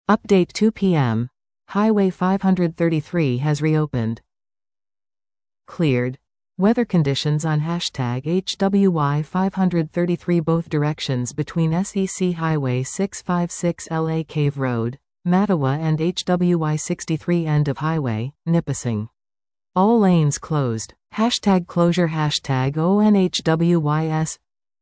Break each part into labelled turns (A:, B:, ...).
A: Update 2 p.m. Highway 533 has reopened. Cleared. Weather conditions on #HWY 533 both directions between SEC Highway 656 LA Cave Road, Mattawa and HWY 63 end of highway, Nipissing. All lanes closed. #closure #ONHWYS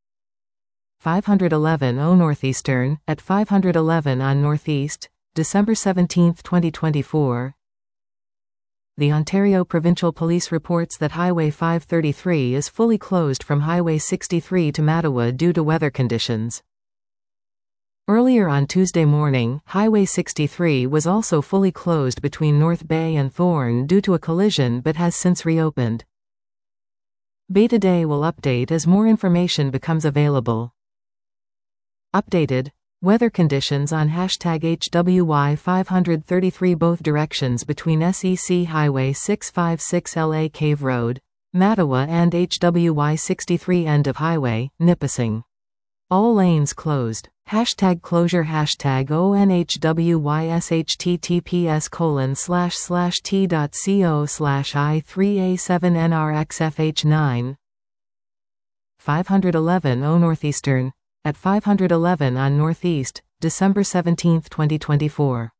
A: 511 O Northeastern, at 511 on Northeast, December 17, 2024. The Ontario Provincial Police reports that Highway 533 is fully closed from Highway 63 to Mattawa due to weather conditions. Earlier on Tuesday morning, Highway 63 was also fully closed between North Bay and Thorne due to a collision but has since reopened. Bay Today will update as more information becomes available. Updated. Weather conditions on #HWY 533 both directions between SEC Highway 656 LA Cave Road, Mattawa and HWY 63 end of highway, Nipissing. All lanes closed. #closure #ONHWYS https://t.co/I3A7NRXFH9 511 O Northeastern, at 511 on Northeast, December 17, 2024.